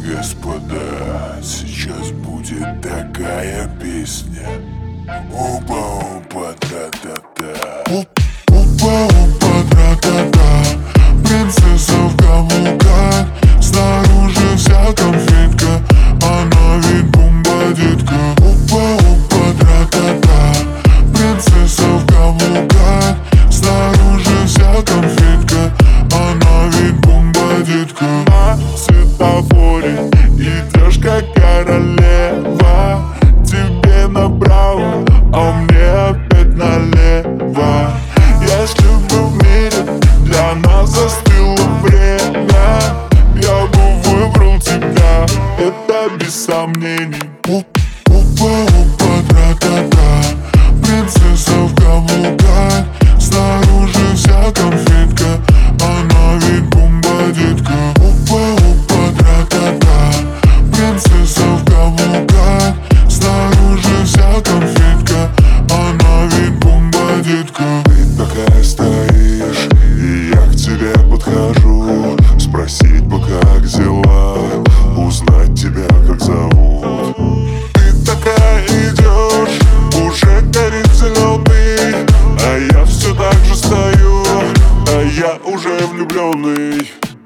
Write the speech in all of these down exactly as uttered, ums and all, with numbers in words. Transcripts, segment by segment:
господа, сейчас будет такая песня. Опа-опа, та-та-та. Опа-опа, тра-та-та. Принцесса в каблуках, снаружи вся конфетка, а на вид бомба, детка. Опа-опа, тра-та-та. Принцесса в каблуках, снаружи вся конфетка, а на вид бомба, детка. На светофоре идешь как королева, тебе направо, а мне опять налево. Если бы в мире для нас застыло время, я бы выбрал тебя, это без сомнений. Опа-опа, тра-та-та. Принцесса в каблуках, снаружи вся конфетка, а на вид бомба, детка. Опа-опа, тра-та-та. Принцесса в каблуках, снаружи вся конфетка, а на вид бомба, детка. Ты такая стоишь, и я к тебе подхожу, спросить бы, как дела, узнать тебя, как зовут. Ты такая идешь, уже горит зеленый, а я все так же стою, а я уже влюбленный.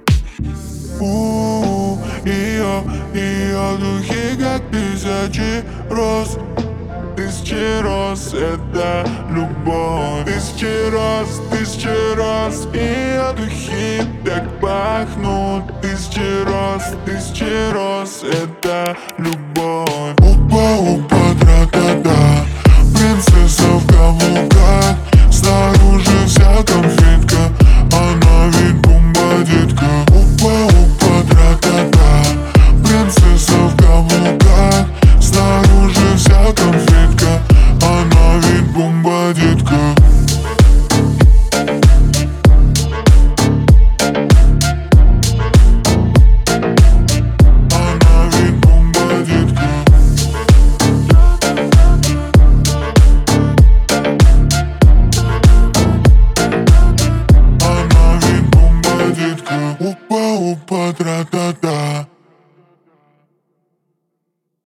У-у-у, ее, ее духи как тысячи роз. Тысячи роз — это любовь. Тысячи роз, тысячи роз. Ее духи так пахнут. Тысячи роз, тысячи роз — это любовь.